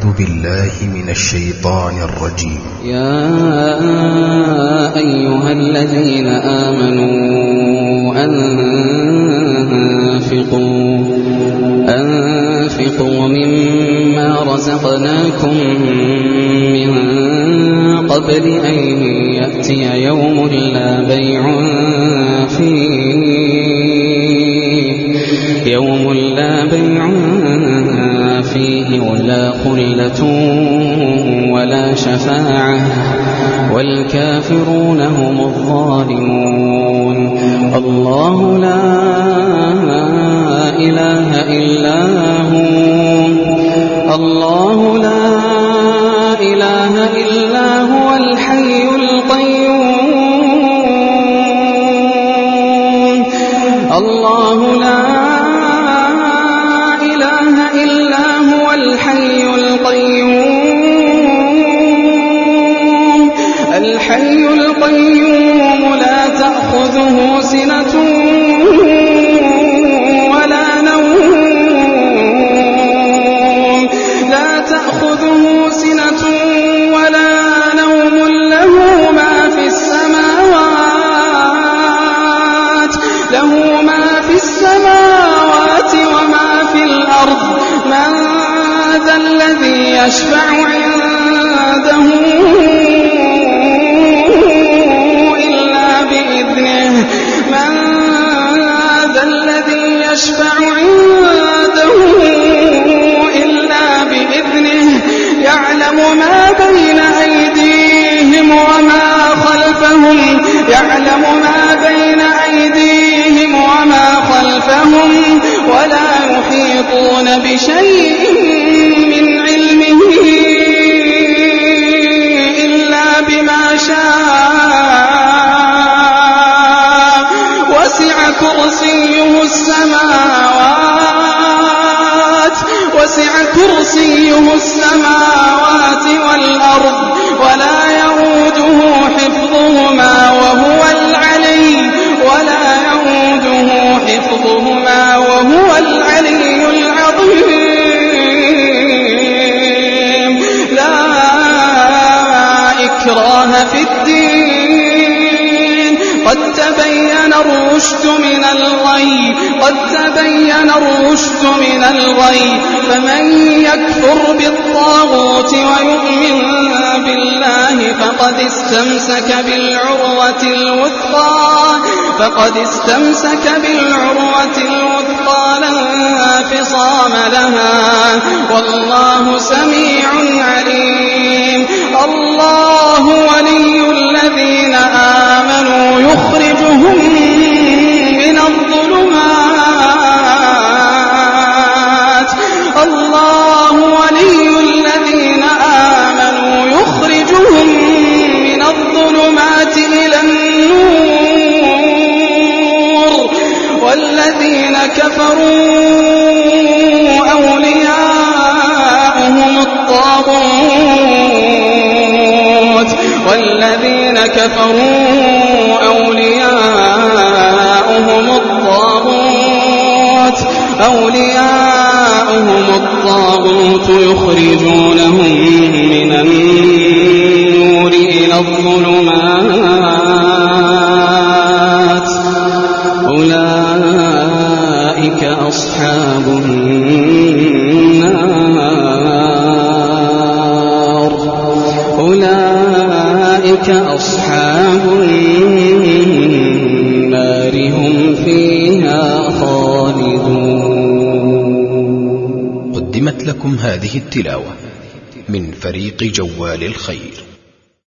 أعوذ بالله من الشيطان الرجيم. يا أيها الذين آمنوا أنفقوا مما رزقناكم من قبل أن يأتي يوم لا بيع فيه ولا خلة ولا شفاعة والكافرون هم الظالمون. الله لا إله إلا هو الحي القيوم. الله لا إله إلا هو الحي القيوم لا تأخذه سنة ولا نوم له ما في السماوات وما في الأرض. من ذا الذي يشفع عنده إلا بإذنه. يعلم ما بين أيديهم وما خلفهم ولا يحيطون بشيء من علمه إلا بما شاء. وسع كرسيه السماوات والأرض ولا يئوده حفظهما وهو العلي العظيم. لا إكراه في الدين قد تبين الرشد من الغي. فمن يكفر بالطاغوت ويؤمن بالله فقد استمسك بالعروة الوثقى لا انفصام لها. والله سميع عليم. الله ولي الذين آمنوا يخرجهم من الظلمات إلى النور. والذين كفروا أولياؤهم الطاغوت يخرجونهم من النور إلى الظلمات. أولئك أصحاب النار هم فيها خالدون. قدمت لكم هذه التلاوة من فريق جوال الخير.